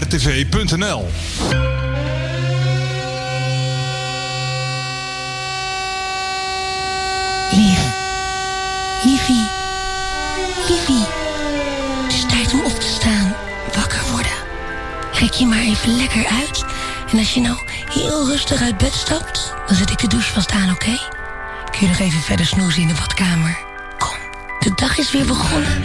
rtv.nl. Liefie, het is tijd om op te staan. Wakker worden. Rek je maar even lekker uit. En als je nou heel rustig uit bed stapt, dan zet ik de douche vast aan, oké? Kun je nog even verder snoezen in de badkamer? Kom, de dag is weer begonnen.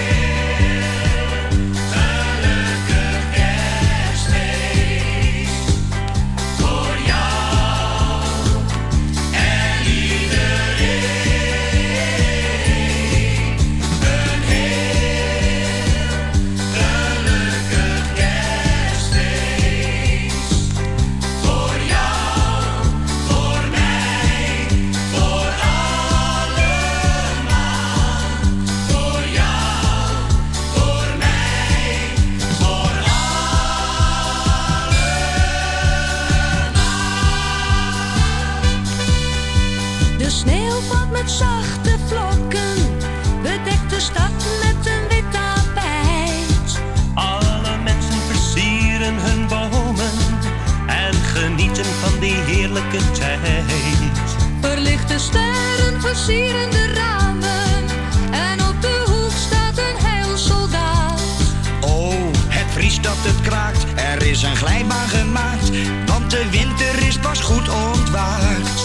Zachte vlokken, bedekt de stad met een wit tapijt. Alle mensen versieren hun bomen en genieten van die heerlijke tijd. Verlichte sterren versieren de ramen en op de hoek staat een heilsoldaat. Oh, het vriest dat het kraakt, er is een glijbaan gemaakt, want de winter is pas goed ontwaakt.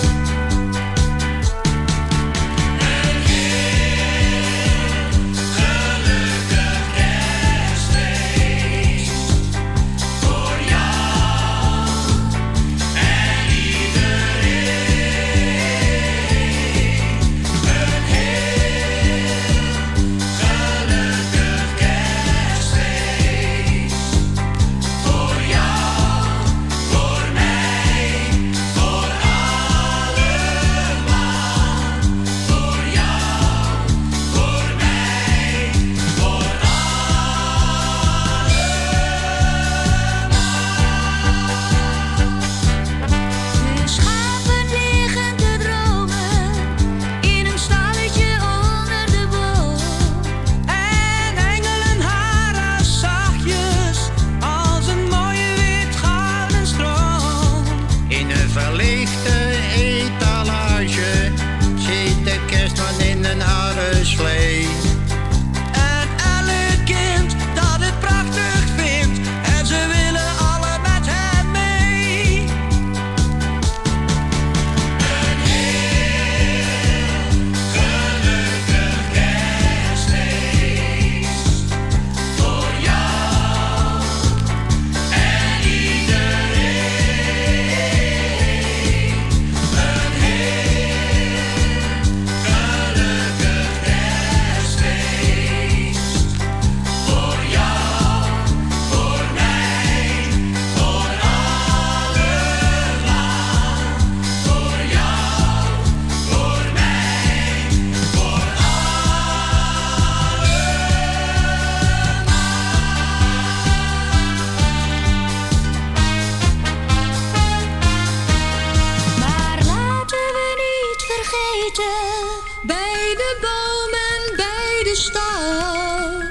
Bij de bomen, bij de stal.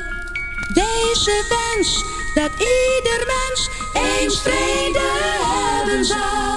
Deze wens dat ieder mens eens vrede hebben zal.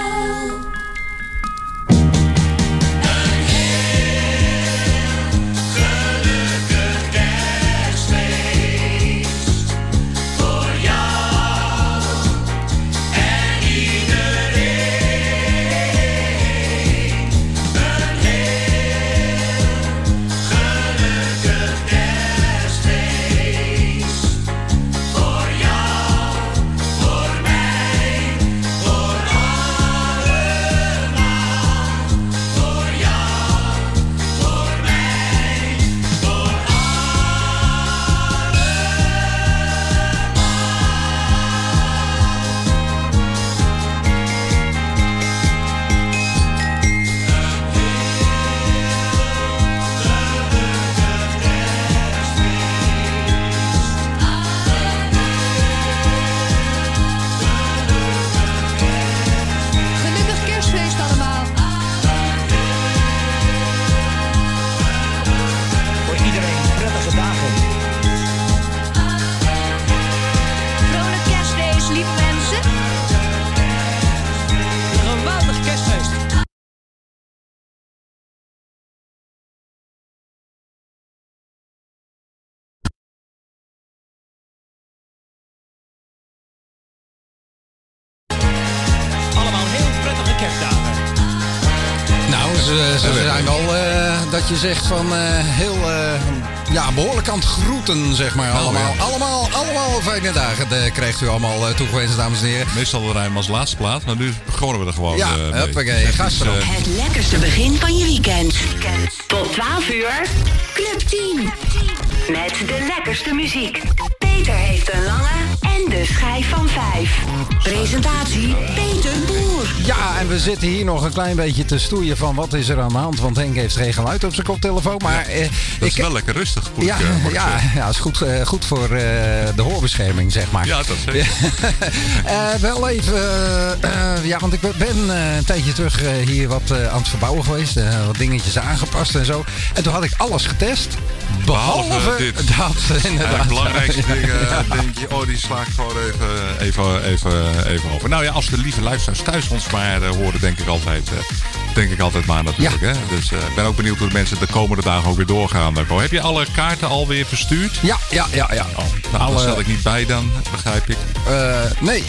ze zijn al dat je zegt van heel behoorlijk aan het groeten, zeg maar. Allemaal fijne dagen. Dat krijgt u allemaal toegewenst, dames en heren. Meestal rijden we als laatste plaat, maar nu begonnen we er gewoon mee. Hoppakee, gas erop. Het lekkerste begin van je weekend. Tot 12 uur, Club 10. Met de lekkerste muziek. Peter heeft een lange en de schijf van 5. Presentatie Peter Boer. Ja, en we zitten hier nog een klein beetje te stoeien van wat is er aan de hand. Want Henk heeft geen geluid op zijn koptelefoon. Maar, dat is wel lekker rustig. Ja, is goed voor de hoorbescherming, zeg maar. Ja, dat zeker. Wel even, want ik ben een tijdje terug hier wat aan het verbouwen geweest. Wat dingetjes aangepast en zo. En toen had ik alles getest. Behalve dit. Dat, inderdaad. Het belangrijkste ding, denk je, die sla ik gewoon even over. Nou ja, als de lieve luisteraars thuis ons maar horen, denk ik altijd maar natuurlijk. Ja. Hè? Dus ik ben ook benieuwd hoe de mensen de komende dagen ook weer doorgaan. Heb je alle kaarten alweer verstuurd? Ja. Nou, daar zat ik niet bij dan, begrijp ik. Nee.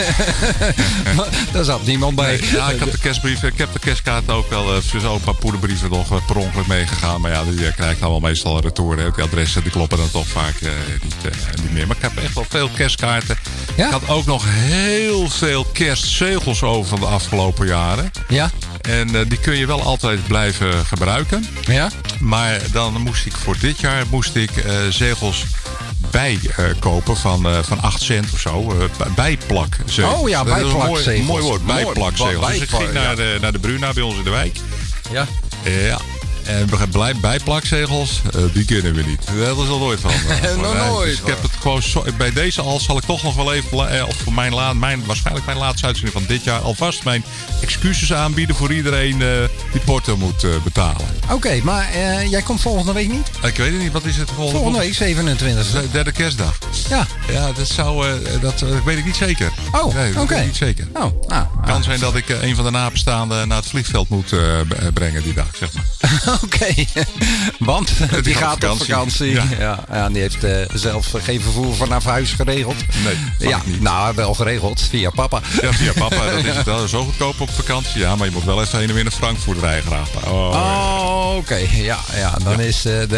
Daar zat niemand bij. Nee, ja, ik heb de kerstkaart ook wel zo een paar poederbrieven nog per ongeluk meegegaan. Maar ja, die krijg ik dan wel meestal retour. Hè. Die adressen die kloppen dan toch vaak niet meer. Maar ik heb echt wel veel kerstkaarten. Ja? Ik had ook nog heel veel kerstzegels over van de afgelopen jaren. Ja. En die kun je wel altijd blijven gebruiken. Ja. Maar dan moest ik voor dit jaar zegels bijkopen van 8 cent of zo. Bijplakzegels. Oh ja, bijplakzegels. Mooi woord, bijplakzegels. Dus ik ging naar de Bruna bij ons in de wijk. Ja. Ja. En bijplakzegels, die kennen we niet. Dat is al nooit van. Nog nooit. Dus ik heb het gewoon bij deze al zal ik toch nog wel even, of voor waarschijnlijk mijn laatste uitzending van dit jaar, alvast mijn excuses aanbieden voor iedereen die porto moet betalen. Oké, maar jij komt volgende week niet? Ik weet het niet, wat is het volgende week? 27. Derde kerstdag. Ja. Ja, dat weet ik niet zeker. Oh, nee, oké. Niet zeker. Kan zijn dat ik een van de nabestaanden naar het vliegveld moet brengen die dag, zeg maar. Oké, want die gaat op vakantie. Ja, die heeft zelf geen vervoer vanaf huis geregeld. Nee, niet. Nou, wel geregeld, via papa. Ja, via papa, dat is het wel zo goedkoop op vakantie. Ja, maar je moet wel even heen en weer naar Frankfurt rijden graag. Oké. Ja, dan is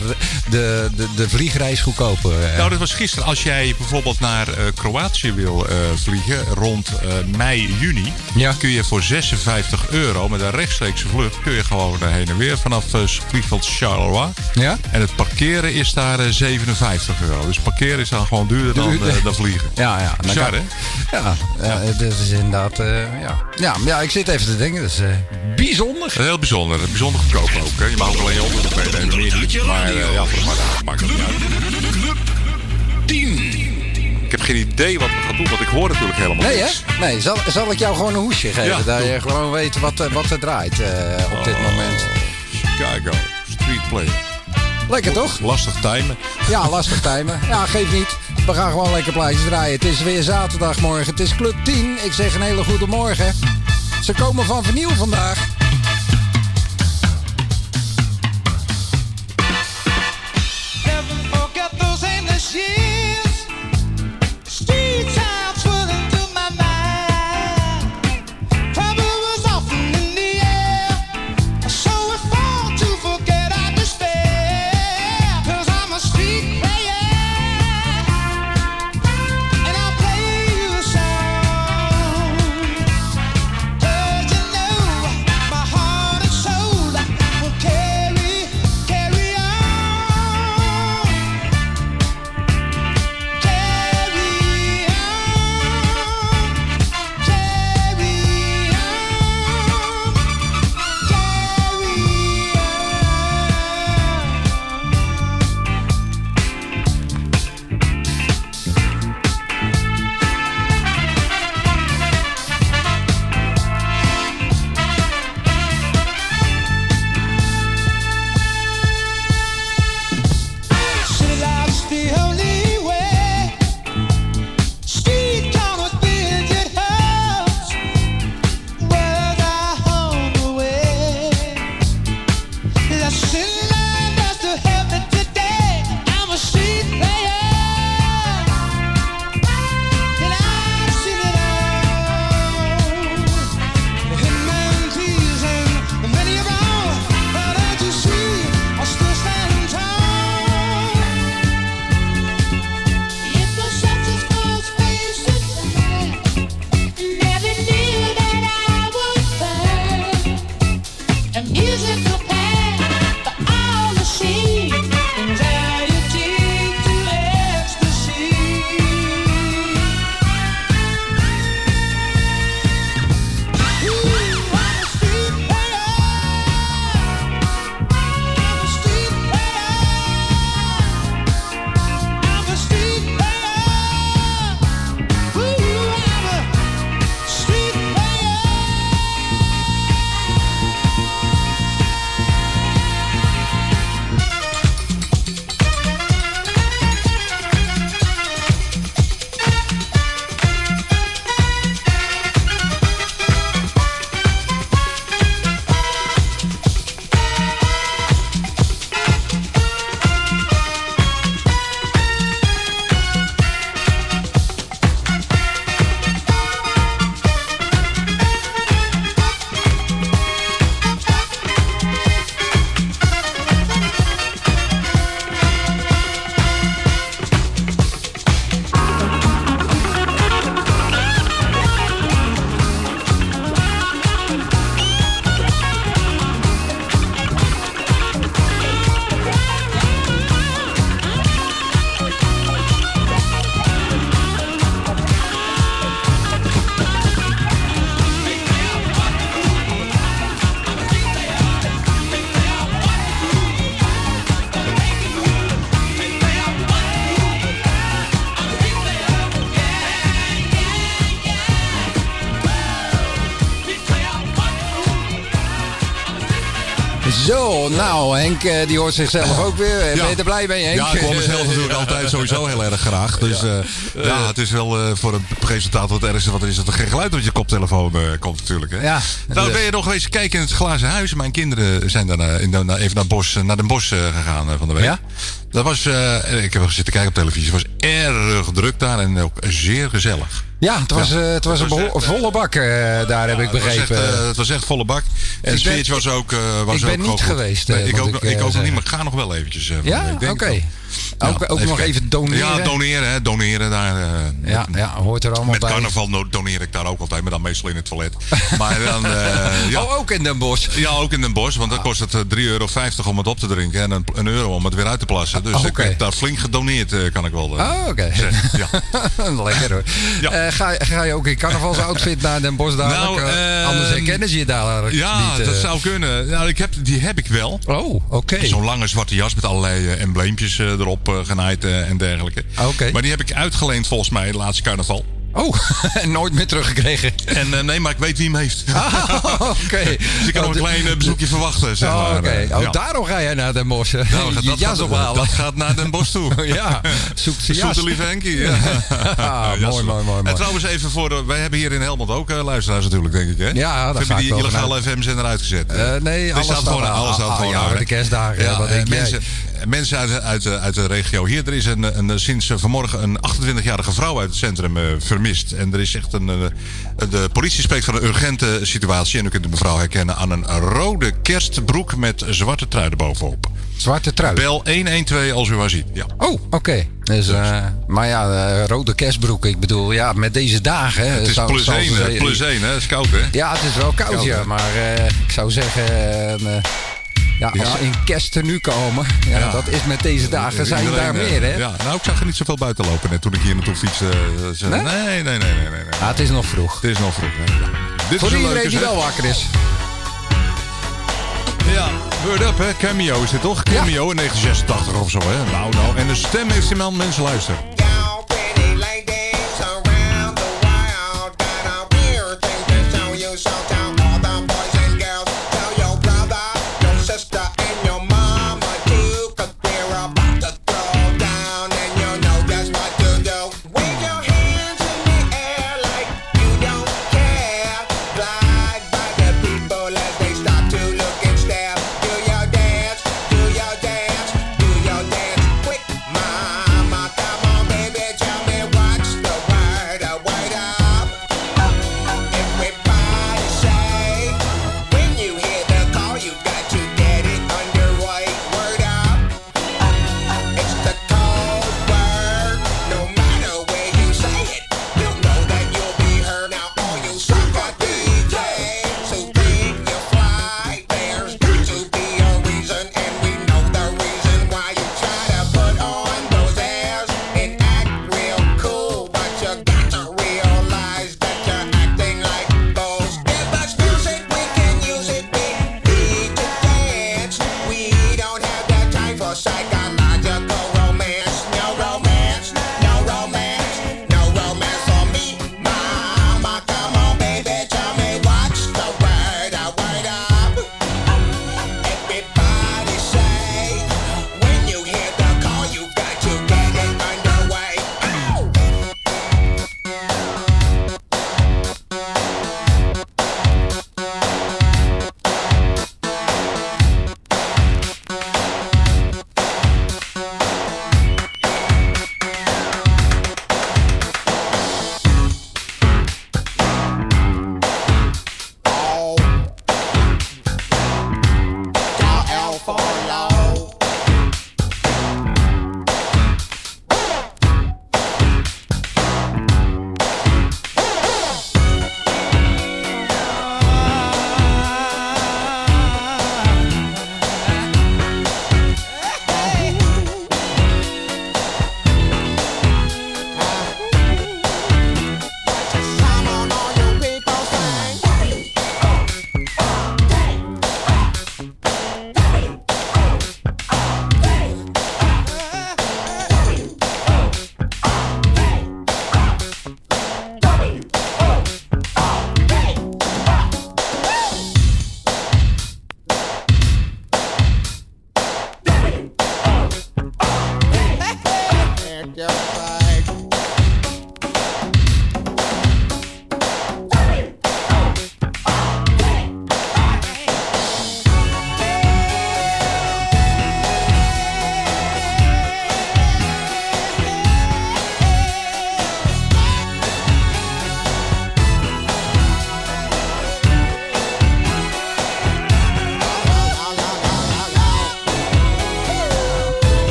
de vliegreis goedkoper. Nou, dat was gisteren. Als jij bijvoorbeeld naar Kroatië wil vliegen rond mei, juni, kun je voor €56 met een rechtstreekse vlucht kun je gewoon heen en weer vanaf vliegveld Charleroi. Ja? En het parkeren is daar €57. Dus parkeren is dan gewoon duurder dan vliegen. Ja. Bizar, hè? Ja, dat is inderdaad... Ja, ik zit even te denken. Dat is bijzonder. Heel bijzonder. Bijzonder goedkoop ook. Hè? Je mag ook alleen je onderzoek meenemen. Meer niet. Maar maakt het niet uit. Club 10. Ik heb geen idee wat we gaan doen, want ik hoor natuurlijk helemaal niks. Nee, zal ik jou gewoon een hoesje geven? Ja, dat je gewoon weet wat er draait op dit moment. Chicago, Street Player. Lekker toch? Lastig timen. Ja, lastig timen. Ja, geef niet. We gaan gewoon lekker plaatjes draaien. Het is weer zaterdagmorgen. Het is Club 10. Ik zeg een hele goede morgen. Ze komen van vernieuw vandaag. My Zo, nou, Henk die hoort zichzelf ook weer. Ben je er blij mee, Henk? Ja, ik hoor mezelf natuurlijk altijd sowieso heel erg graag. Dus het is wel voor een presentator het ergste wat er is dat er geen geluid op je koptelefoon komt natuurlijk. Hè? Ja. Nou, ben je nog geweest kijken in het glazen huis. Mijn kinderen zijn daarna even naar Den Bosch gegaan van de week. Ja? Dat was, ik heb zitten kijken op televisie. Het was erg druk daar en ook zeer gezellig. Ja, het was een volle bak, daar heb ik begrepen. Het was echt volle bak. En het sfeertje was ook ik ben niet geweest. Nee, ik ook nog niet, maar ik ga nog wel eventjes. Ja, oké. Ook nog even doneren? Ja, doneren daar. Ja, hoort er allemaal met bij. Met carnaval doneer ik daar ook altijd, maar dan meestal in het toilet. Maar dan, ook in Den Bosch? Ja, ook in Den Bosch, want dan kost het €3,50 om het op te drinken en €1 om het weer uit te plassen. Dus ik heb daar flink gedoneerd, kan ik wel oké. zeggen. Ja. Lekker hoor. Ja. Ga je ook in carnavalsoutfit naar Den Bosch dadelijk? Anders herkennen ze je dadelijk niet. Ja, dat zou kunnen. Nou, die heb ik wel. Oh, oké. Zo'n lange zwarte jas met allerlei embleempjes erop genaaid en dergelijke. Okay. Maar die heb ik uitgeleend volgens mij de laatste carnaval. Oh, en nooit meer teruggekregen. En nee, maar ik weet wie hem heeft. Oké. Dus ik kan nog een klein bezoekje verwachten, zeg maar. Oké. Daarom ga jij naar Den Bosch. Je jas ophalen. Dat gaat naar Den Bosch toe. Ja, zoekt zijn jas. Zoekt de lieve Henkie. Ja. Mooi. En trouwens even wij hebben hier in Helmond ook luisteraars natuurlijk, denk ik, hè? Ja, dat hebben die illegale FM-zender uitgezet? Nee, alles staat gewoon aan. De kerstdagen. Ja, mensen uit de regio hier. Er is sinds vanmorgen een 28-jarige vrouw uit het centrum vermist. En er is echt de politie spreekt van een urgente situatie. En u kunt de mevrouw herkennen aan een rode kerstbroek met zwarte trui erbovenop. Zwarte trui? Bel 112 als u haar ziet. Ja. Oh, oké. Dus, maar ja, rode kerstbroek. Ik bedoel, ja, met deze dagen. Het is plus 1, hè? Het is koud, hè? Ja, het is wel koud, ja. Maar ik zou zeggen... als ze in kersttenue komen, dat is met deze dagen, zijn iedereen, daar meer, hè? Ja, nou, ik zag er niet zoveel buiten lopen net toen ik hier naartoe fietste. Nee. Het is nog vroeg. Het is nog vroeg, hè? Ja. Dit voor is iedereen die wel wakker is. Ja, Word Up, hè? Cameo is dit toch? Cameo in 1986 of zo, hè? Nou. En de stem heeft die man, mensen luisteren.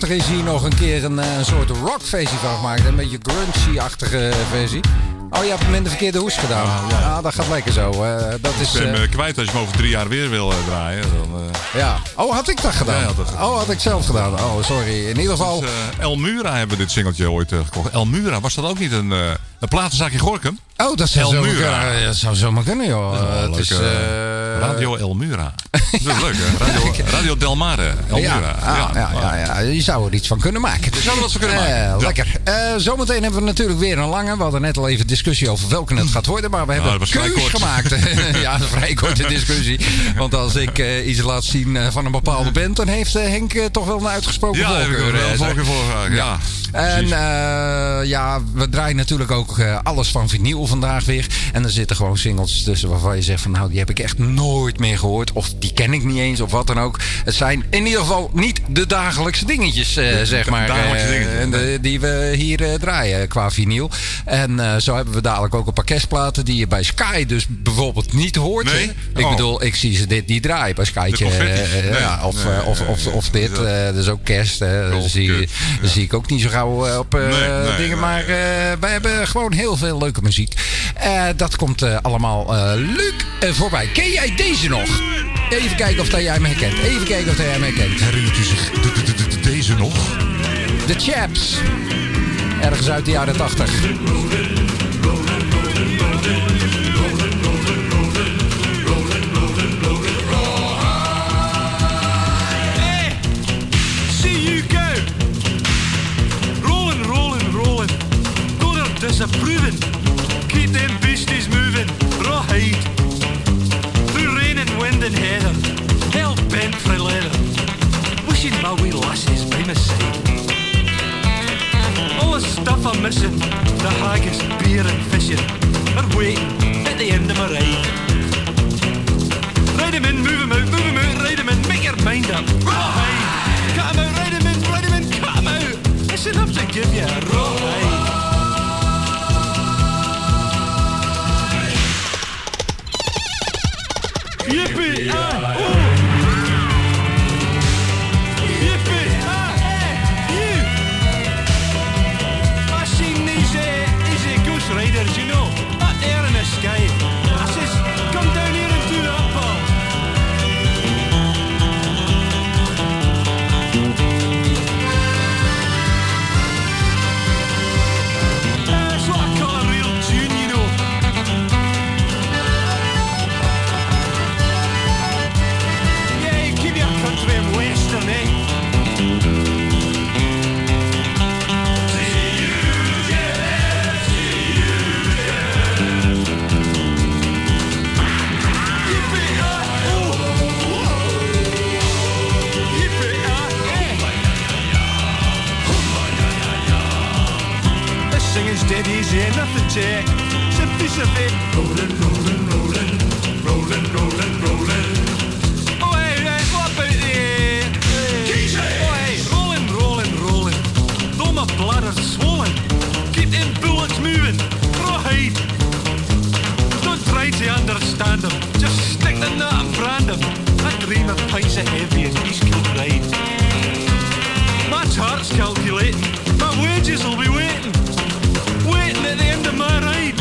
later is hier nog een keer een soort rockversie van gemaakt. Een beetje grungy-achtige versie. Oh, je hebt hem in de verkeerde hoes gedaan. Ja, dat gaat lekker zo. Dat is, Ik ben hem kwijt als je hem over 3 jaar weer wil draaien. Dan, ja. Oh, had ik dat gedaan? Ja, Oh, had ik zelf gedaan. Oh, sorry. In ieder geval... Dus, Elmura hebben dit singeltje ooit gekocht. Elmura, was dat ook niet een platenzaak in Gorkum? Oh, dat zou zomaar kunnen, joh. Het is Radio Elmura. Dat is leuk, hè? Radio Del Mare. Elmura. Ja. Je zou er iets van kunnen maken. Je zou er wat van kunnen maken. Lekker. Zometeen hebben we natuurlijk weer een lange. We hadden net al even discussie over welke het gaat worden. Maar we hebben een keus gemaakt. Ja, een vrij korte discussie. Want als ik iets laat zien van een bepaalde band, dan heeft Henk toch wel een uitgesproken voorkeur. Ja. En we draaien natuurlijk ook alles van vinyl vandaag weer. En er zitten gewoon singles tussen waarvan je zegt van nou, die heb ik echt nooit meer gehoord. Of die ken ik niet eens of wat dan ook. Het zijn in ieder geval niet de dagelijkse dingetjes, zeg maar. Die we hier draaien qua vinyl. En zo hebben we dadelijk ook een paar kerstplaten die je bij Sky dus bijvoorbeeld niet hoort. Nee? Ik bedoel, ik zie ze dit niet draaien bij Skytje. Of dit. Dat is ook kerst. Dat zie ik ook niet zo gauw op dingen. Maar wij hebben gewoon heel veel leuke muziek. Dat komt allemaal leuk voorbij. Ken jij deze nog? Even kijken of jij hem herkent. Herinnert u zich deze nog? The Chaps. Ergens uit de jaren 80. Disapproving, keep them beasties moving, rawhide. Through rain and wind and heather, hell bent for leather, wishing my wee lassies by my side. All the stuff I'm missing, the haggis, beer and fishing, are waiting at the end of my ride. Ride 'em in, move 'em out, ride 'em in, make your mind up, rawhide. Cut 'em out, ride 'em in, cut 'em out. It's enough to give you a rawhide. Yippee! Yippee! You! I seen these ghost riders, you know, up there in the sky. I says, come down here and do that, pal. That's what I call a real tune, you know. Country and western, eh? This singing's dead easy, nothing to it. It's a piece of it. Rolling, rolling, rolling, rolling, rolling, rolling. My bladder's swollen. Keep them bullets moving. Rawhide. Don't try to understand them. Just stick the nut and brand them. I dream of pints of heavy and East Kilbride. My chart's calculating. My wages will be waiting. Waiting at the end of my ride.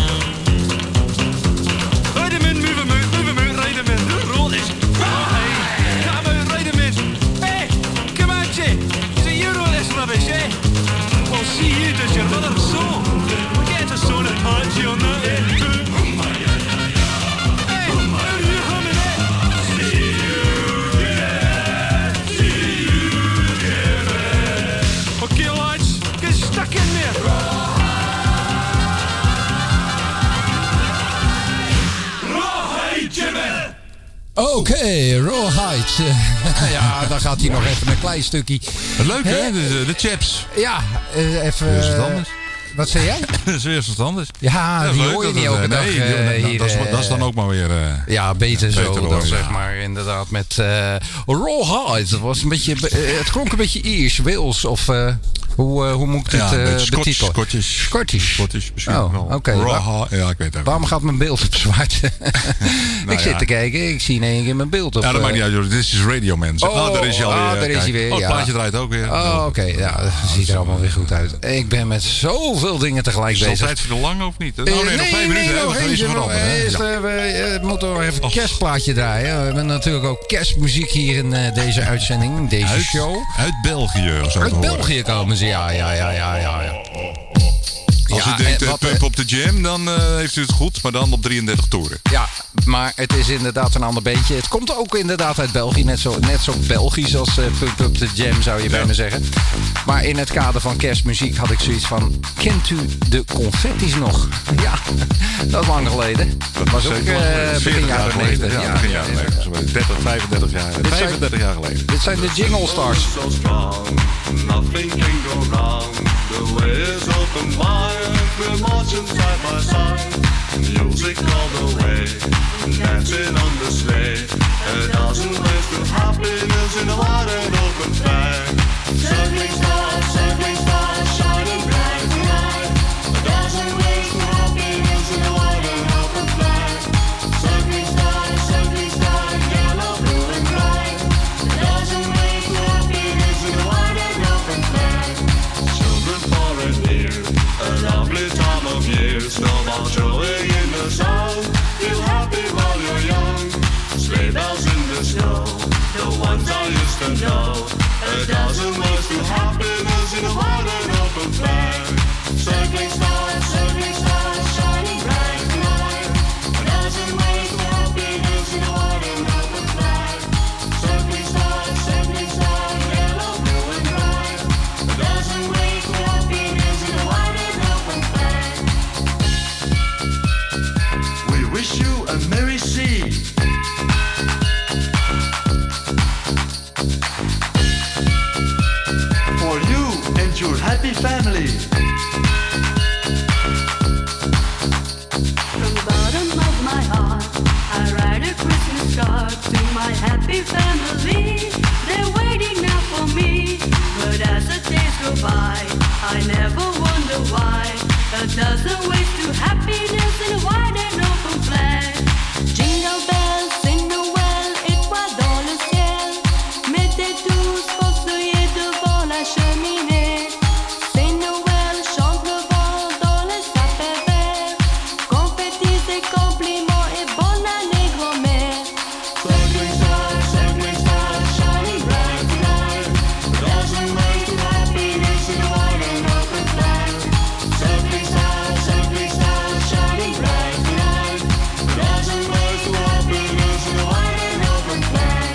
Ride 'em in, move 'em out, ride 'em in. Who wrote this? Rawhide. Cut 'em out, ride 'em in. Hey, come on, Jay. So you wrote this rubbish, eh? Well, see you does your mother's soul. We get a son and heart you on that end. Hey, how are you humming it? See you, yeah. Okay, lads, get stuck in there. Rawhide, Jimmy! Oké, Rawhide. Ja, dan gaat hij nog even een klein stukje. Leuk, hè? De Chaps. Ja, even... Weer wat anders. Wat zei jij? Dat is weer wat anders. Ja, die hoor je niet elke dag hier. Dat is dan ook maar weer... ja, beter zo hoor, dan, zeg maar. Inderdaad, met Rawhide. Het klonk een beetje Iers, Wales of... Hoe moet ik dit betitelen? Scottish misschien Oh, wel. oké. Ja, ik weet het. Waarom gaat mijn beeld op zwart? Ik zit te kijken, ik zie in één keer mijn beeld op. Ja, dat maakt niet uit, joh. Dit is Radio mensen. Daar is hij alweer. Daar is hij weer. Het plaatje draait ook weer. Oh, oké. Ja, dat ziet er allemaal weer goed uit. Ik ben met zoveel dingen tegelijk Is het bezig. altijd te lang of niet? Oh nee, nog 5 minuten. nog eentje. We moeten nog even een kerstplaatje draaien. We hebben natuurlijk ook kerstmuziek hier in deze uitzending, deze show. Uit België. Uit België komen ze, ja. Als u denkt Pump op de Jam, dan heeft u het goed. Maar dan op 33 toeren. Ja, maar het is inderdaad een ander beentje. Het komt ook inderdaad uit België. Net zo Belgisch als Pump up the Jam, zou je bij me zeggen. Maar in het kader van kerstmuziek had ik zoiets van... Kent u de Confetti's nog? Ja, dat is lang geleden. Dat was ook begin jaren 90. Ja, begin jaren 90. 30, 35 jaar. 35 jaar geleden. Dit zijn de Jingle Stars. So strong, nothing can go wrong. The way is open wide, we're marching side by side. Music all the way, dancing on the sleigh. A dozen ways to happiness in a wide and open fair. Circling stars, shining bright tonight. A dozen ways to happiness in a wide and open fair. Circling stars, yellow, blue and bright. A dozen ways to happiness in a wide and open fair. Children far and near, a lovely time of year. Snowball showing in the sun. Feel happy while you're young. Sleigh bells in the snow, the ones I used to know. A dozen ways to happiness in a wide and open fair. Circling stars, shining bright tonight. A dozen ways to happiness in a wide and open fair. Circling stars, yellow, blue and bright. A dozen ways to happiness in a wide and open fair. We wish you a merry sea. For you and your happy family. From the bottom of my heart, I write a Christmas card to my happy family. They're waiting now for me, but as the days go by, I never wonder why. A dozen ways to happiness in a wide and open flag. Jingle bells, sing Noël, étoiles dans le ciel. Mettez tous vos feuillets devant la cheminée. C'est Noël, chante le vent dans les sapins verts. Confettis et compliments et bonne année grand-mère. Circling stars, shining bright tonight. A dozen ways to happiness in a wide and open flag. Circling stars, shining bright tonight. A dozen ways to happiness in a wide and open flag.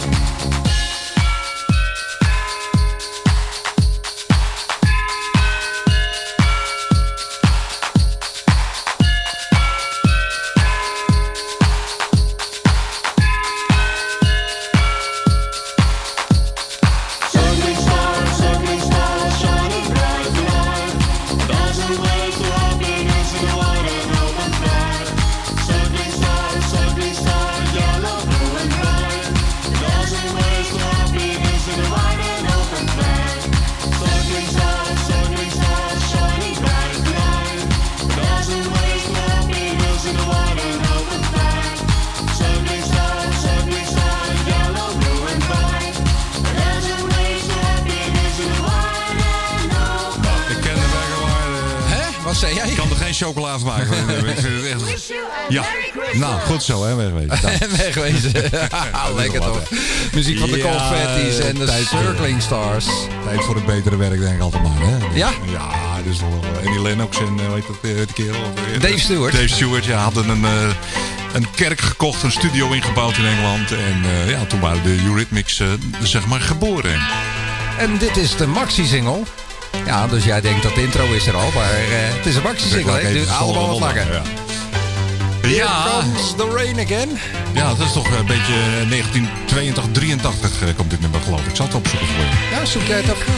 Circling stars, shining bright tonight. A dozen ways to happiness in a wide and open flag. Circling stars, yellow, blue and bright. A dozen ways to happiness in a wide and open flag. Circling stars, shining bright tonight. A dozen ways to happiness in a wide and open flag. Circling stars, yellow, blue and bright. A dozen ways to happiness in a wide and open. Ik ken de werkelijk. Hè? Wat zei jij? Ik kan er geen chocola van maken. Ik vind het echt... Ja, nou goed zo hè, wegwezen. Wegwezen. Lekker toch? Muziek van de Ja, Confettis en de tijd voor- Circling Stars. Tijd voor het betere werk denk ik altijd maar. Hè? Ja? Ja, dus wel Annie Lennox en hoe heet dat de kerel? Dave Stewart. Dave Stewart, ja, hadden een kerk gekocht, een studio ingebouwd in Engeland. En ja, toen waren de Eurythmics zeg maar geboren. En dit is de maxi-single. Ja, dus jij denkt dat de intro is er al, maar het is een maxi-single. hè? Dus allemaal wat langer. Ja. Here Ja. comes the rain again. Ja, dat is toch een beetje 1982, 83 komt dit nummer geloof ik. Ik zal het opzoeken voor je. Ja, zoek jij het op.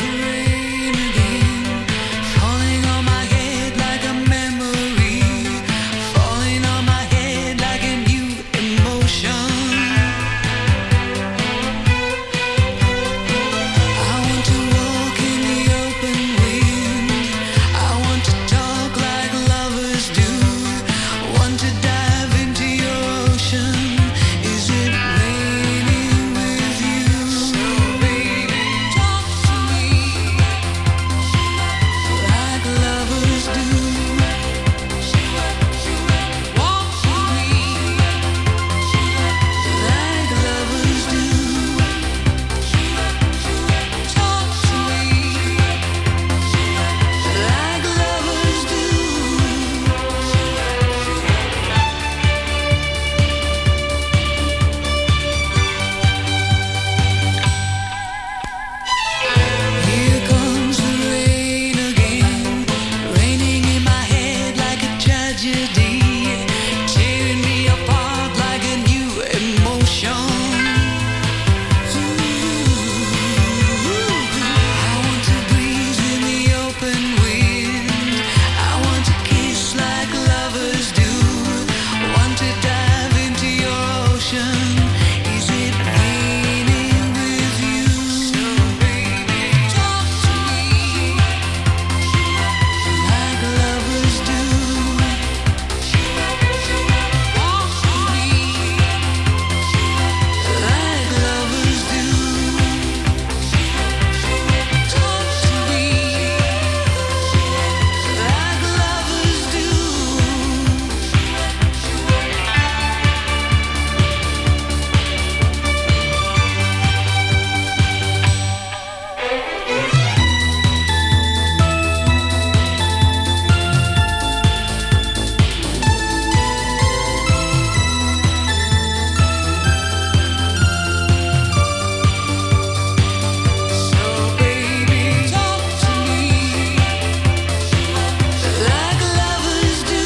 Falling on my head like a memory. Falling on my head like a new emotion. I want to walk in the open to dive into your ocean. Is it raining with you? So baby, talk to me like lovers do. Walk with me like lovers do. Talk to me like lovers do. Here comes the rain again, raining in my head like a tragedy, tearing me apart like a new emotion. I want to breathe in the open wind. I want to kiss like lovers do. Want to dive into your ocean. Is it raining with you? So baby, talk to me like lovers do. Walk with me like lovers do. Talk to me like lovers do. So baby, talk to me like lovers do.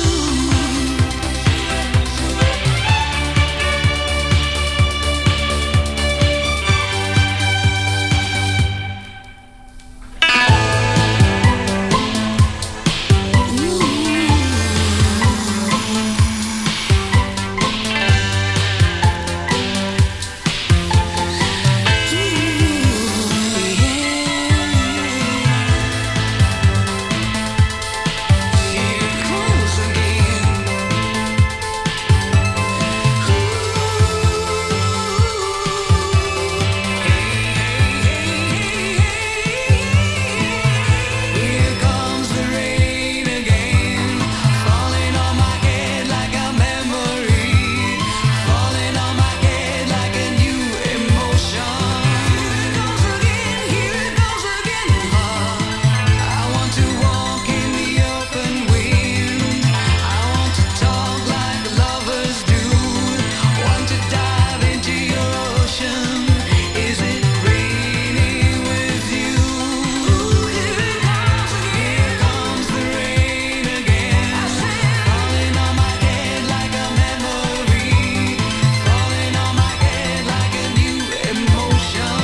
Here comes again. Here comes the rain again, falling on my head like a memory, falling on my head like a new emotion. Here it goes again, I want to walk in the open wind. I want to talk like lovers do. Want to dive into your ocean. Is it raining with you? Here comes the rain again, falling on my head like a memory, falling on my head like a new emotion.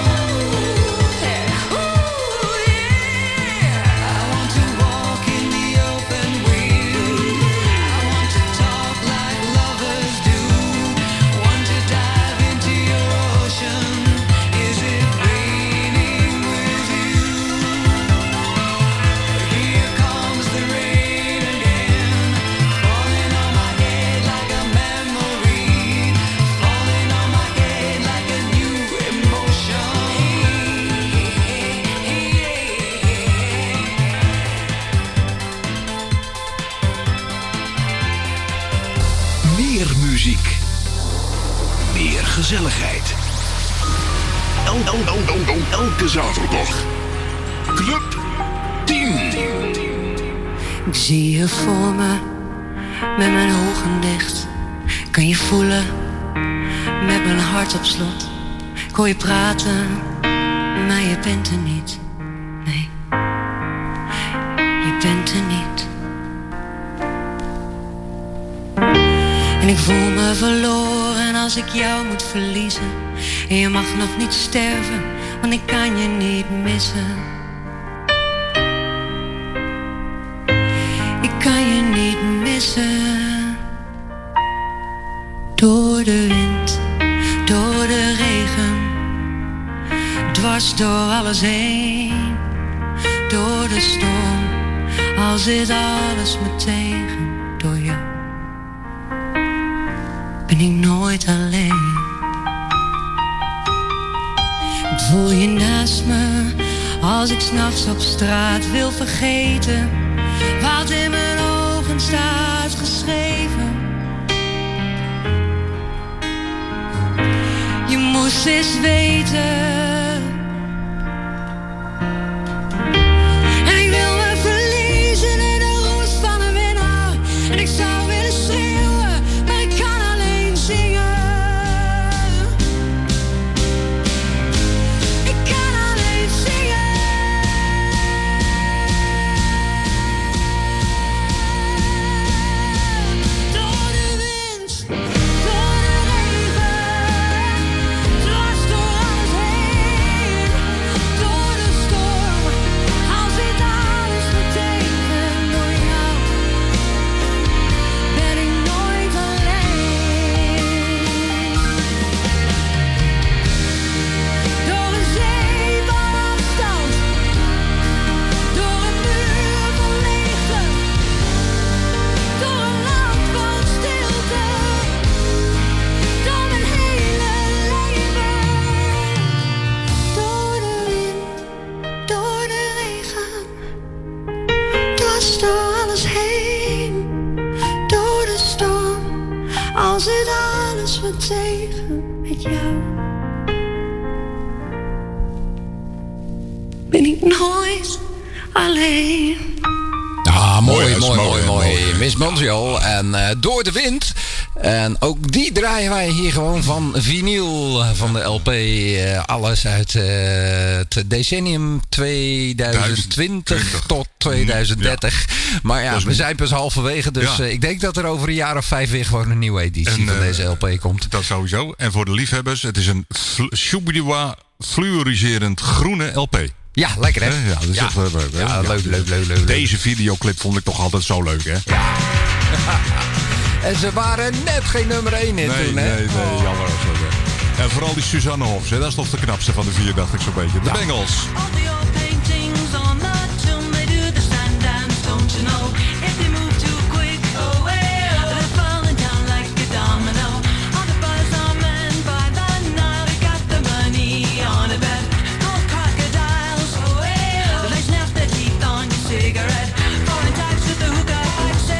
I want to walk in the open wind. I want to talk like lovers do. Want to dive into your ocean. Is it raining with you? Here comes the rain again, falling on my head like a memory, falling on my head like a new emotion. Meer muziek. Meer gezelligheid. Elke zaterdag. Club 10. Ik zie je voor me, met mijn ogen dicht. Kan je voelen, met mijn hart op slot. Ik hoor je praten, maar je bent er niet. Nee, je bent er niet. En ik voel me verloren als ik jou moet verliezen. En je mag nog niet sterven, want ik kan je niet missen. Ik kan je niet missen. Door de wind, door de regen, dwars door alles heen. Door de storm, al zit alles me tegen. Door jou ben ik nooit alleen. Ik voel je naast me als ik 's nachts op straat wil vergeten wat in mijn ogen staat geschreven. Je moest eens weten. En ik wil me verliezen in de roes van een winnaar. En ik zou willen schreeuwen, maar ik kan alleen zingen. Ik kan alleen zingen. Door de wind, door de regen, dwars door alles heen. Door de storm, al zit alles me tegen. Door jou ben ik nooit alleen. Door een zee van afstand, door een muur van leegte, door een land van stilte, door mijn hele leven. Door de wind, door de regen, dwars door alles heen. Door de storm, al zit alles me tegen. Met jou ben ik nooit alleen. Ah, mooi, Mooi, mooi, mooi, mooi, mooi. mooi. Miss Montreal en Door de Wind. En ook die draaien wij hier gewoon van vinyl, van de LP. Alles uit het decennium 2020 tot 2030. Maar ja, we zijn pas halverwege, dus Ja. ik denk dat er over een jaar of 5 weer gewoon een nieuwe editie van deze LP komt. Dat sowieso. En voor de liefhebbers, het is een Shubidua fluoriserend groene LP. Ja, lekker hè? Ja, dat is echt leuk. Hè? Ja, leuk. Deze videoclip vond ik toch altijd zo leuk, hè? En ze waren net geen nummer 1 in toen, hè? Nee, jammer. En vooral die Suzanne Hofs, hè? Dat is toch de knapste van de 4, dacht ik zo'n beetje. De Bengals. All the old paintings on the tomb, they do the stand dance, don't you know? If they move too quick, they're falling down like a domino. All the buzz are men by the Nile, they got the money on a bet. Gold crocodiles, they snap their teeth on your cigarette. Foreign types with the hookah, I'd say.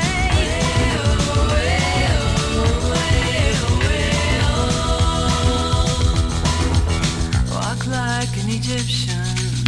Walk like an Egyptian.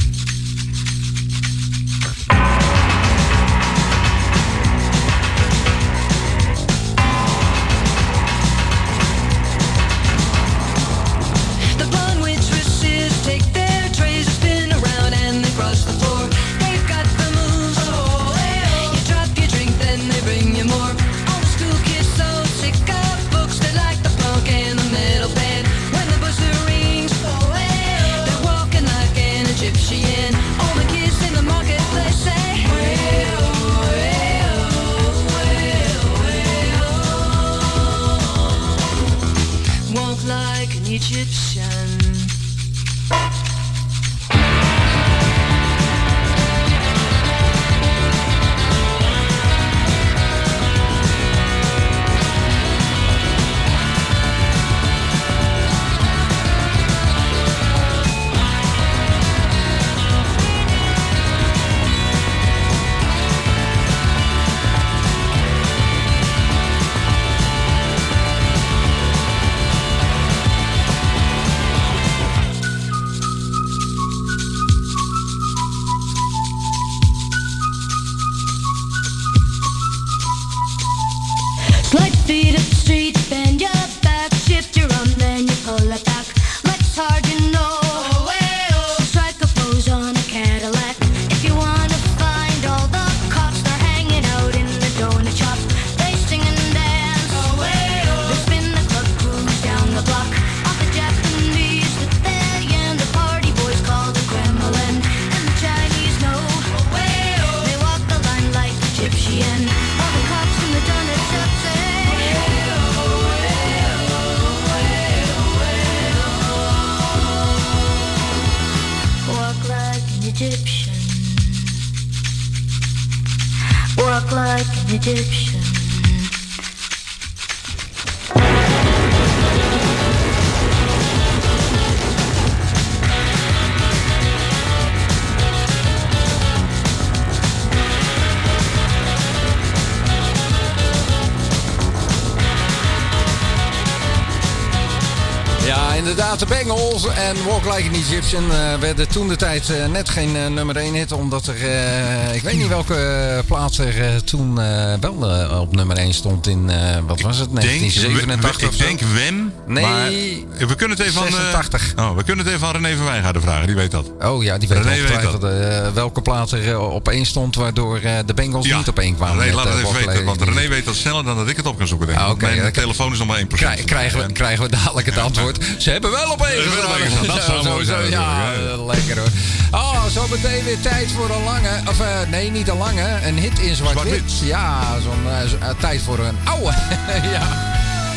The blonde waitresses take their trays and spin around and they cross the floor. They've got the moves. You drop your drink, then they bring you more. All the school kids so sick of books, they like the punk and the metal band. When the buzzer rings, they're walking like an Egyptian. All the kids in the marketplace say, walk like an Egyptian. Slide feet up the street, bend your back, shift your arm, then you pull it back. Life's hard, you know. So strike a pose on a Cadillac. If you wanna find all the cops, they're hanging out in the donut shops. They sing and dance. They spin the club cruise down the block. All the Japanese with their yen, the party boys call the Kremlin, and the Chinese know. They walk the line like Egyptian. All the cops in the donut shops say. Walk like an Egyptian. Walk like an Egyptian. Inderdaad, de Bengals en Walk Like an Egyptian werden toen de tijd net geen nummer 1 hit. Omdat er, ik weet niet welke plaats er toen wel op nummer 1 stond in, wat was het, 1987 of zo? Ik denk Wem. Nee, maar we kunnen het even 86. We kunnen het even aan René van Wijngaarden vragen, die weet dat. Oh ja, die weet ongetwijfeld welke plaats er op 1 stond, waardoor de Bengals niet op 1 kwamen. Nee, laat het even weten, want René weet dat sneller dan dat ik het op kan zoeken. Denk ik. Mijn telefoon is nog maar 1%. Krijgen we dadelijk het antwoord. Ze hebben wel op 1 gedaan. Dat zou mooi zijn. Ja, lekker hoor. Oh, zo meteen weer tijd voor een lange, of nee, niet een lange, een hit in zwart-wit. Ja, zo'n tijd voor een oude. Ja.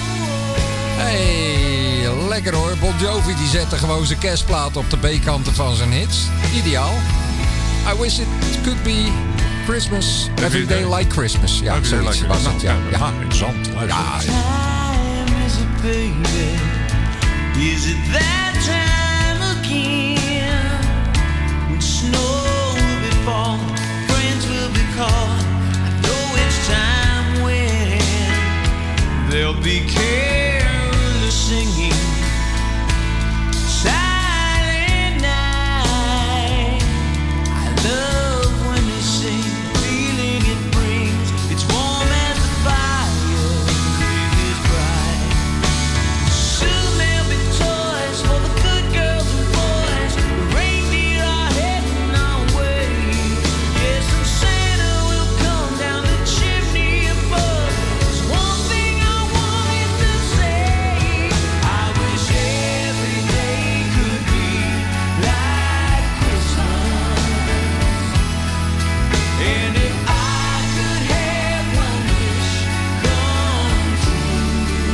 Hey, lekker hoor. Bon Jovi die zette gewoon zijn kerstplaat op de B-kanten van zijn hits. Ideaal. I wish it could be Christmas, every day like Christmas. Ja, zoiets was het. Ja, interessant. Ja. Time is a baby. Is it that time again? When snow will be falling, friends will be calling. I know it's time when there'll be carolers singing. Silent night. I love when they sing, the feeling it brings. It's warm as a fire, it is bright. Soon there'll be toys for the good girls and boys. The reindeer are heading our way. Yes, and Santa will come down the chimney above. There's one thing I wanted to say. I wish every day could be like Christmas. And if I could have one wish come true,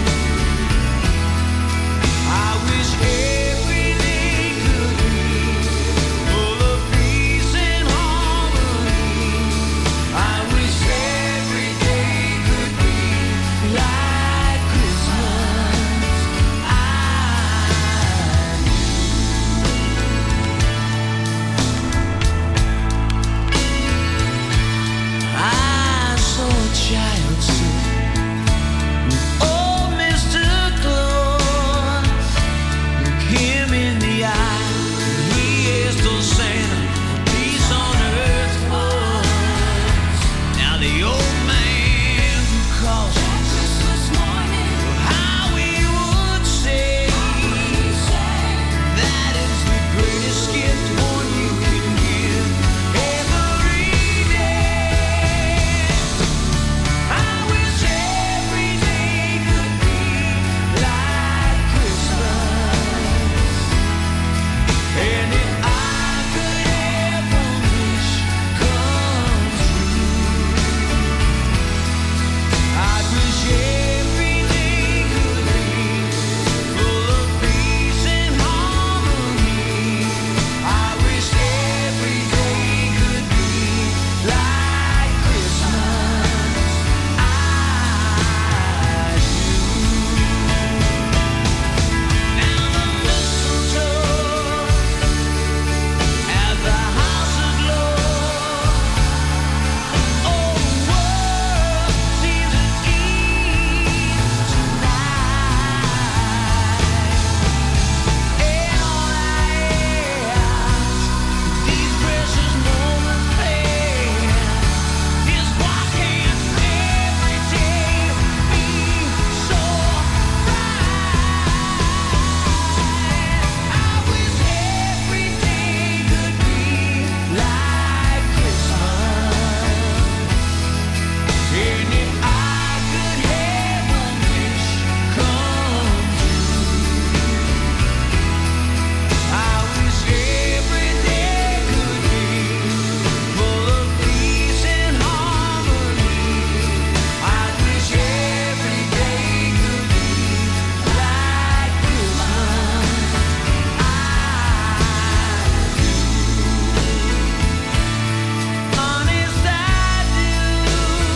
I wish every day could be full of peace and harmony. I wish every day could be like Christmas. I saw a child sit with old Mr. Claus. Look him in the eye. He asked old Santa, peace on earth for us. Now the old man who calls Christmas morning, how he would say that is the greatest gift one you can give every day. I wish every day could be like Christmas. And if I could have one wish come true, I wish every day could be full of peace and harmony. I wish every day could be like Christmas. I do. Now the mistletoe at the house aglow. The old world seems at ease tonight. And all I ask these precious moments pass is why can't every day be so bright? I wish every day could be like Christmas. And if I could have one wish come true, I wish every day could be full of peace and harmony. I wish every day could be like Christmas. Honest, I do.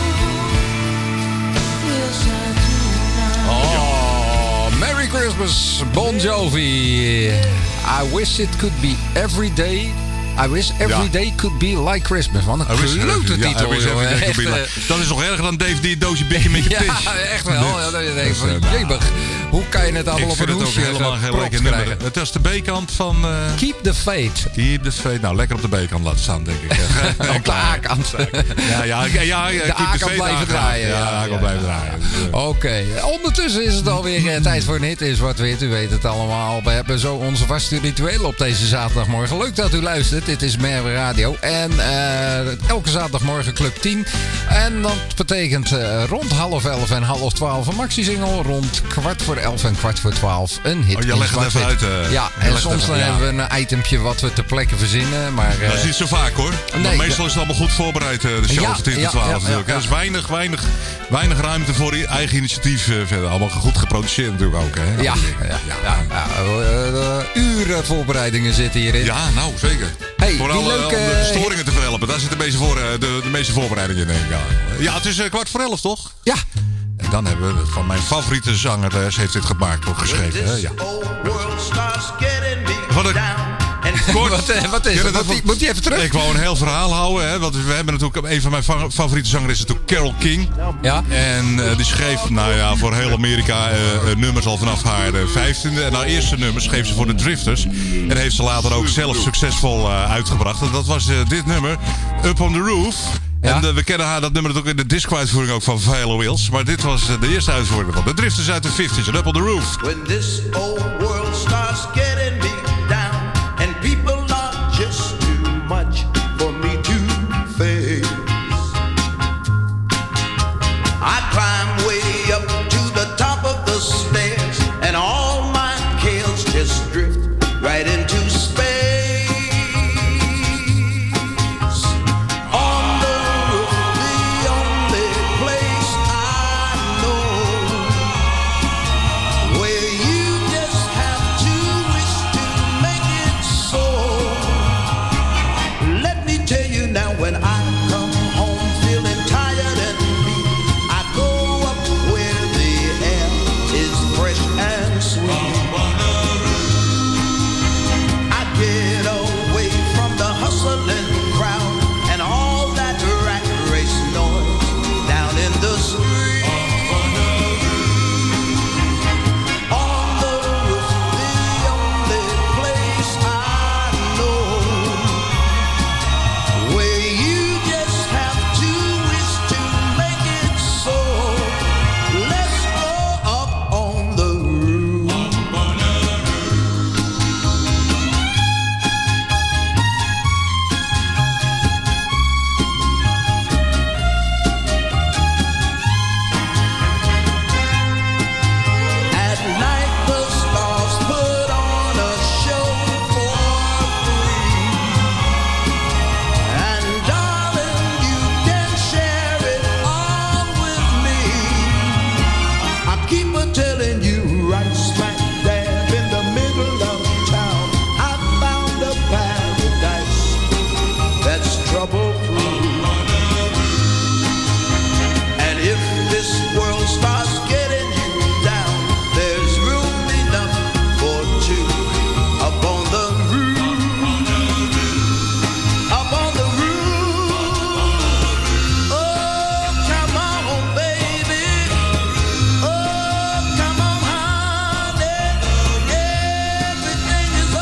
Yes, I do now. Oh, Merry Christmas, Bon Jovi. I wish it could be every day. I wish every day could be like Christmas. Wat een klote titel. Joh. Dat is nog erger dan Dave die een doosje bikken met je pis. Ja, echt wel. Ja, dat je denkt van, jebig. Hoe kan je het allemaal Ik op vind een het ook hoesje helemaal geen gepropt lekker nummer. krijgen? Het was de B-kant van... Keep the faith. Keep the faith. Nou, lekker op de B-kant laten staan, denk ik. Op de A-kant. Ja, De A-kant blijven draaien. Ja, de A-kant blijven draaien. Oké. Ondertussen is het alweer tijd voor een hit is wat weet. U weet het allemaal. We hebben zo onze vaste rituelen op deze zaterdagmorgen. Leuk dat u luistert. Dit is Merwe Radio. En elke zaterdagmorgen Club 10. En dat betekent rond 11:30 en 11:30 een maxi-single. Rond 11:15 en 11:15 een hit. Oh, je legt het even uit. Ja, en soms dan hebben we een itempje wat we ter plekke verzinnen. Maar, dat is niet zo vaak hoor. Nee, meestal is het allemaal goed voorbereid, de show van 10 tot 12 natuurlijk. ja. Er is weinig ruimte voor eigen initiatief verder. Allemaal goed geproduceerd natuurlijk ook. Hè? Ja. Uren voorbereidingen zitten hierin. Ja, nou zeker. Hey, voor die alle leuke storingen te verhelpen. Daar zitten de meeste voorbereidingen in, denk ik. Ja, het is 11:15 toch? Ja. En dan hebben we het van mijn favoriete zanger. Ze heeft dit gemaakt of geschreven. Hè? Ja. Wat een... Kort. Wat is het? Moet hij even terug? Ik wou een heel verhaal houden. Hè, want we hebben natuurlijk een van mijn favoriete zangers is natuurlijk Carole King. Ja. En die schreef voor heel Amerika nummers al vanaf haar 15e. En haar eerste nummers schreef ze voor de Drifters. En heeft ze later ook zelf succesvol uitgebracht. En dat was dit nummer, Up on the Roof. Ja? En we kennen haar dat nummer ook in de disco-uitvoering ook van Viola Wills. Maar dit was de eerste uitvoering van de Drifters uit de 50s. En Up on the Roof. When this old world starts getting me down and people are just too much for me to face, I climb way up to the top of the stairs and all my cares just drift right into space. On the roof, the only place I know where you just have to wish to make it so. Let me tell you now, when I come home feeling tired and weak, I go up where the air is fresh and sweet. I get away from the hustling crowd and all that rat race noise down in the street. On the roof, the only place I know where you just have to wish to make it so. Let's go up on the roof. At night the stars put on a show for free. And darling, you can share it all with me. I keep a telling you, right smack dab in the middle of town, I found a paradise that's trouble-free. And if this world starts getting you down, there's room enough for two up on the roof. Up on the roof. Oh, come on, baby. Oh, come on, honey. Everything is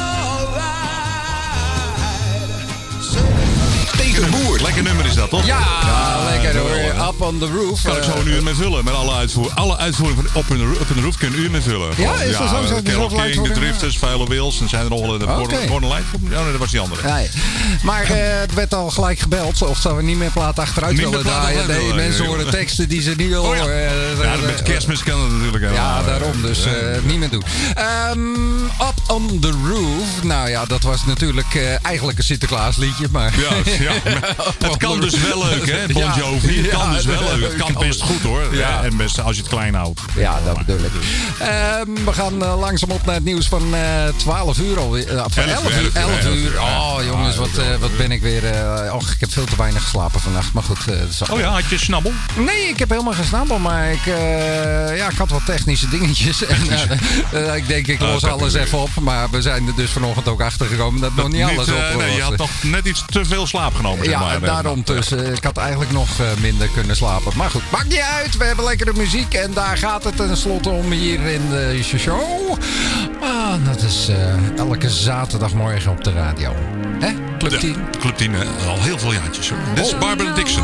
alright. Tegenwoordig. Lekker nummer is dat, toch? Ja, lekker hoor. Up on the Roof. Kan ik zo een uur mee vullen met alle uitvoeringen. Alle uitvoeringen van Up in the Roof kunnen een uur mee vullen. Ja, is dat zo? Zijn er Carole zoveel King, de uitvoeringen? Drifters, Viola Wills. En zijn er nog wel in de Oké. Born Light? Oh nee, dat was die andere. Nee. Maar het werd al gelijk gebeld of dat we niet meer plaat achteruit Niet willen meer plaat draaien. achteruit Nee, willen, mensen ja. horen teksten die ze niet willen Oh ja. horen. Ja, met kerstmis kan dat natuurlijk. Ja, daarom. Dus niet meer doen. Up on the Roof. Nou ja, dat was natuurlijk eigenlijk een Sinterklaasliedje. Maar Ja, het kan dus wel leuk, hè? Bon Ja. Jovi. Het kan Ja, dus wel leuk. Het kan best goed, hoor. Ja. En best als je het klein houdt. Ja, dat bedoel ik. We gaan langzaam op naar het nieuws van 12 uur alweer. Van 11 uur. Oh jongens, wat ben ik weer... ik heb veel te weinig geslapen vannacht. Maar goed. Oh ja, had je snabbel? Nee, ik heb helemaal geen snabbel. Maar ik had wat technische dingetjes. En ik denk, ik los alles even op. Maar we zijn er dus vanochtend ook achter gekomen dat nog niet alles opgelost. Nee, je had nog net iets te veel slaap genomen. Ja, daarom dus. Ik had eigenlijk nog minder kunnen slapen. Maar goed, maakt niet uit. We hebben lekkere muziek. En daar gaat het tenslotte om hier in de show. Dat is elke zaterdagmorgen op de radio. Hè? Club 10. Club 10, al heel veel jaartjes. Hoor. Dit is Barbara Dixon.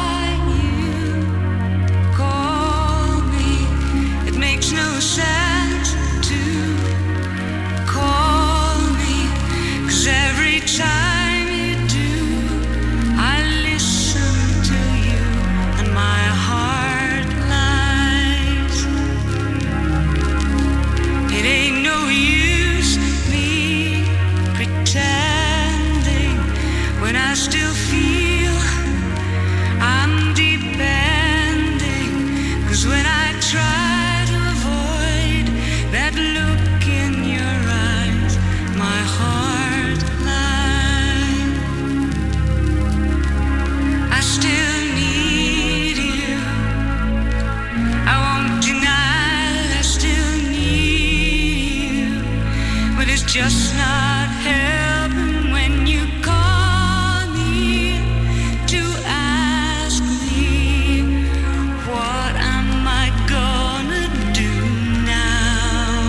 It makes no sense to call me, 'cause every time you do, I listen to you and my heart lies. It ain't no use me pretending when I still feel I'm depending, 'cause when I try to avoid that look in your eyes, my heart lies. I still need you. I won't deny I still need you, but it's just not helping when you call me to ask me what am I gonna do now?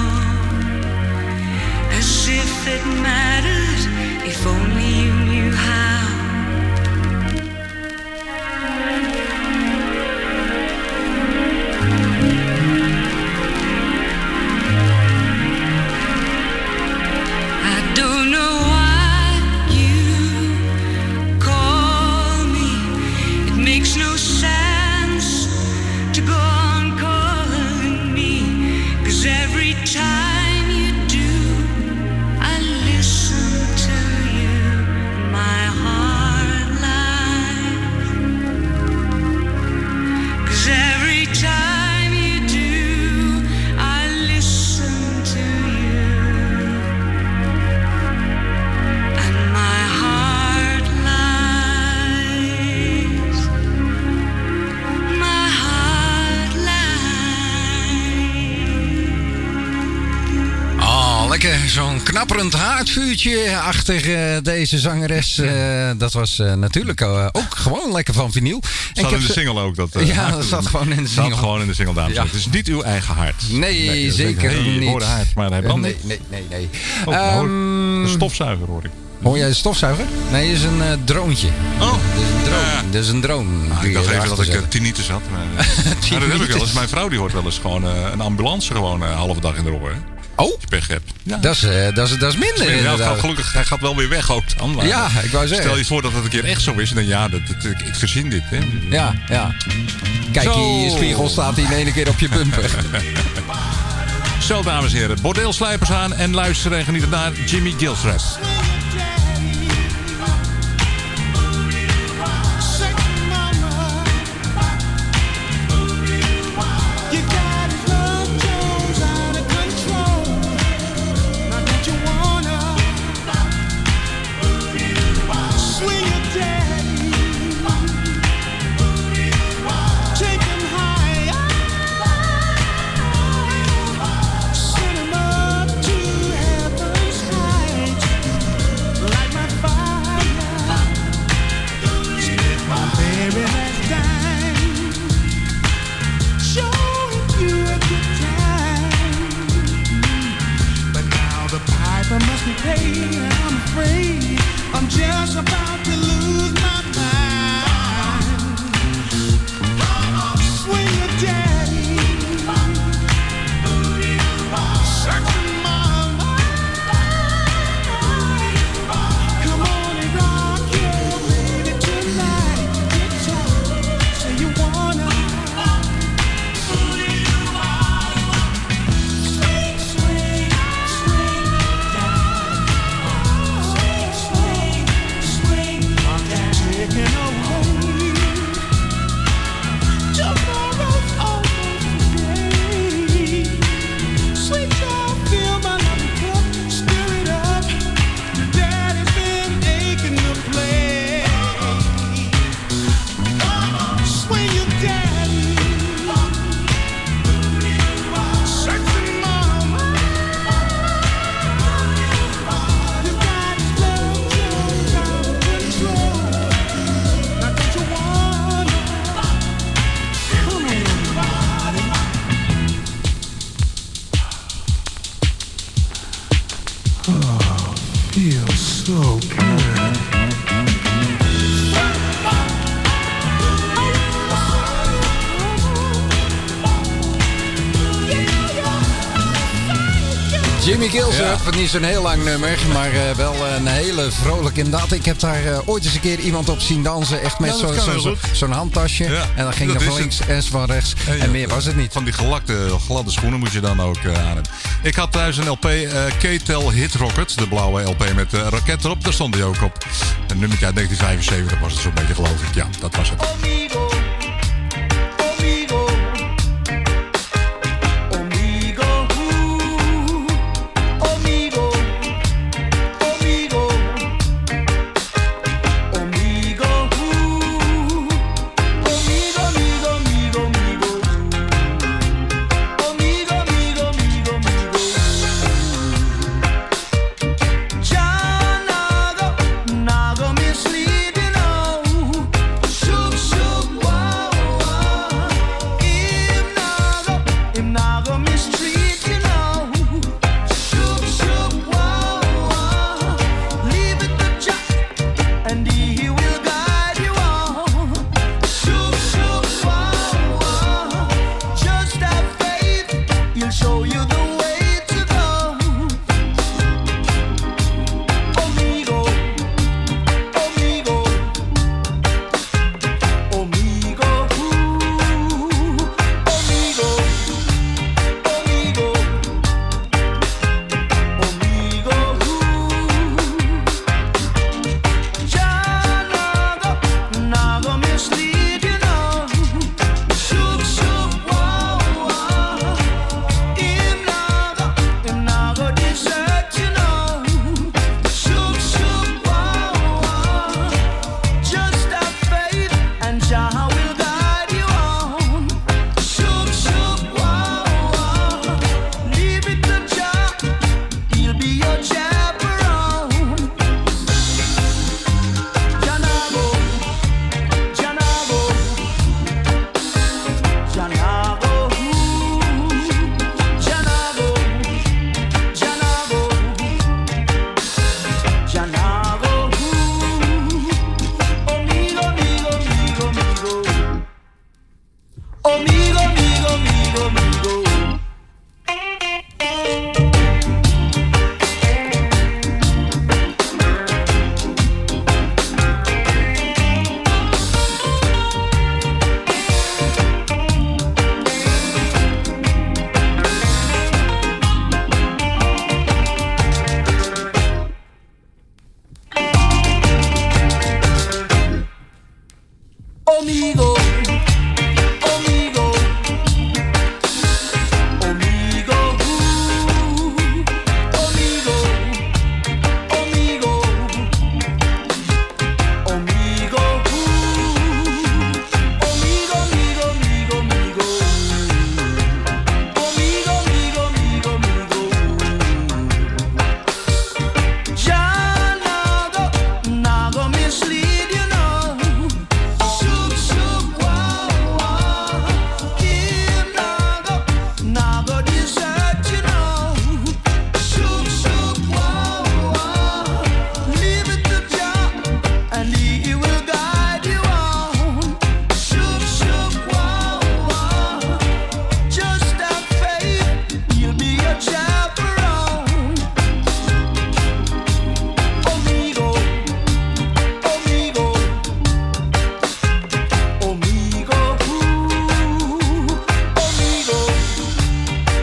As if it mattered, if only you knew how. I don't know why you call me. It makes no sense to go on calling me, 'cause every time you do, I listen to you and my heart lies. 'Cause every time you do, I listen to you and my heart lies. My heart lies. Lekker zo'n knapperend haardvuurtje achter deze zangeres. Dat was natuurlijk ook gewoon lekker van vinyl. Zat in de single ook. Dat zat gewoon in de single. Zat gewoon in de single, dames en heren. Het is niet uw eigen hart. Nee, zeker niet. Je hoorde haard, maar hij brandt Nee. Een stofzuiger hoor ik. Hoor jij een stofzuiger? Nee, dat is een droontje. Oh. Dat is een drone. Ik dacht even dat ik tinnitus had. Maar, dat heb ik wel eens. Mijn vrouw die hoort wel eens gewoon een ambulance gewoon een halve dag in de oor. Oh? Als je pech hebt. Ja. Dat is minder. Ja, gelukkig, hij gaat wel weer weg ook dan. Maar ja, ik wou zeggen. Stel je voor dat het een keer echt zo is. En dan ik verzin dit. Hè. Ja. Kijk, je spiegel staat hier in één keer op je bumper. Zo, dames en heren. Bordeelslijpers aan en luisteren en genieten naar Jimmy Gilstrap. I'm afraid I'm just about to lose my mind. Swing your daddy, searching my mind. Come on and rock your baby tonight. Get tired, say you wanna. Swing, swing, swing. Jimmy Gilsup, niet zo'n heel lang nummer, maar wel een hele vrolijk inderdaad. Ik heb daar ooit eens een keer iemand op zien dansen, echt met zo'n handtasje. Ja, en dan ging dat er van is links en van rechts. En meer was het niet. Van die gladde schoenen moet je dan ook aan hebben. Ik had thuis een LP, K-Tel Hit Rocket, de blauwe LP met raket erop. Daar stond hij ook op. Een nummertje uit 1975 was het zo'n beetje, geloof ik. Ja, dat was het. Amigo, amigo, amigo, amigo, amigo, amigo, amigo, amigo, amigo, amigo, amigo. John Nago mislead you know. Shook, shook, wow, wow. Him Nago mistreat you know. Shook, shook, wow, wow. Leave it to Jah, and he will guide you on. Shook, shook, wow, wow. Just have faith, he'll show you the way.